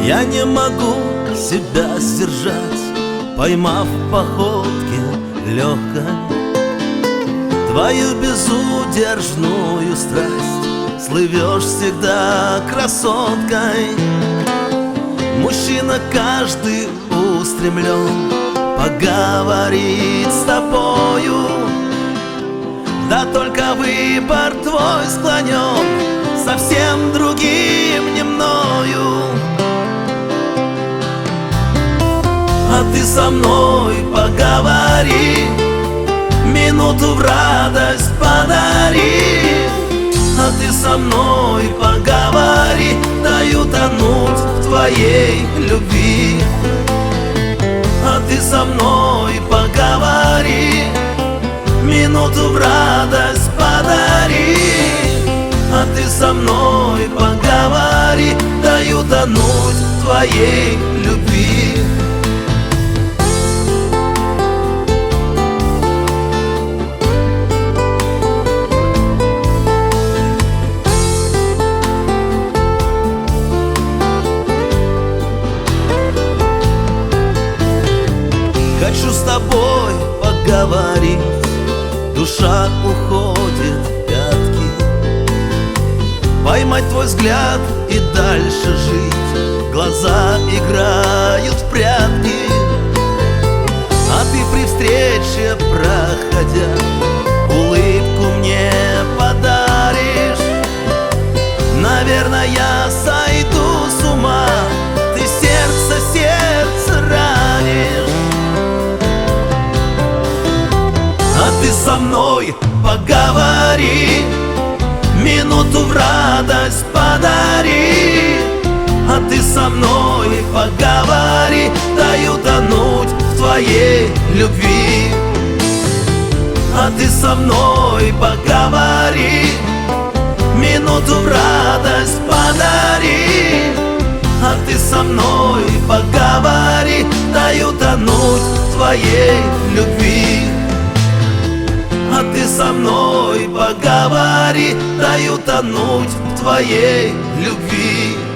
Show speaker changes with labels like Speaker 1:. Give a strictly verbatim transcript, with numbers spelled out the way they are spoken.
Speaker 1: Я не могу себя сдержать, поймав в походке легкой твою безудержную страсть. Слывешь всегда красоткой. Мужчина каждый устремлен поговорить с тобою, да только выбор твой склонен совсем другим, не мною. А ты со мной поговори, минуту в радость подари. А ты со мной поговори, даю тонуть в твоей любви. А ты со мной поговори, минуту в радость подари. А ты со мной поговори, даю тонуть в твоей любви. Хочу с тобой поговорить, душа уходит в пятки. Поймать твой взгляд и дальше жить, глаза играют в прятки. А ты при встрече, проходя, улыбку мне подаришь. Наверное, я сойду с ума, ты сердце, сердце ранишь. А ты со мной поговори, минуту в радость подари. А ты со мной поговори, даю тонуть в твоей любви. А ты со мной поговори, минуту в радость подари. А ты со мной поговори, даю тонуть в твоей любви. А ты со мной поговори, даю тонуть в твоей любви.